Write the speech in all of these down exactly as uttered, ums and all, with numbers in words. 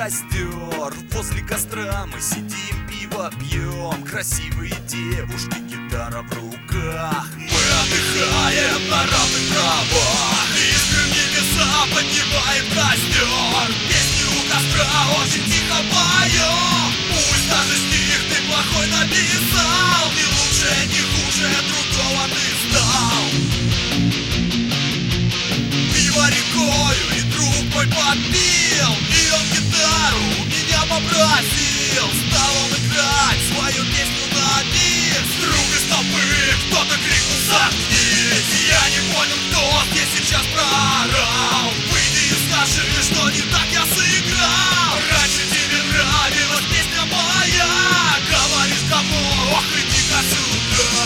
костер. Возле костра мы сидим, пиво пьем. Красивые девушки, гитара в руках. Мы отдыхаем на равных правах. Искры в небеса поднимаем костер. Песни у костра очень тихо поем. Пусть даже стих ты плохой написал, не лучше, не хуже другого ты стал. Пиво рекою и друг мой подпил, и он гитару у меня попросил. Стал он играть свою песню на бис. Вдруг из толпы кто-то крикнул: заткнись! Я не понял, кто здесь сейчас проорал. Выйди и скажи, что не так я сыграл. Раньше тебе нравилась песня моя, говоришь кому? Ох, иди-ка сюда.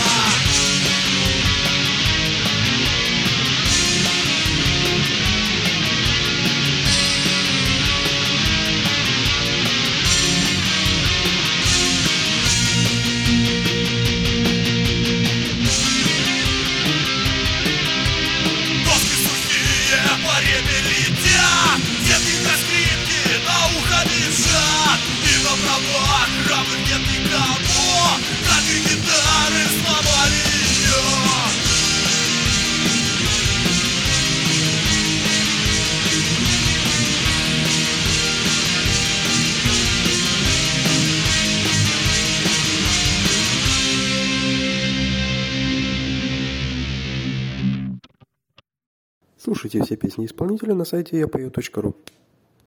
Слушайте все песни исполнителя на сайте я пою точка ру.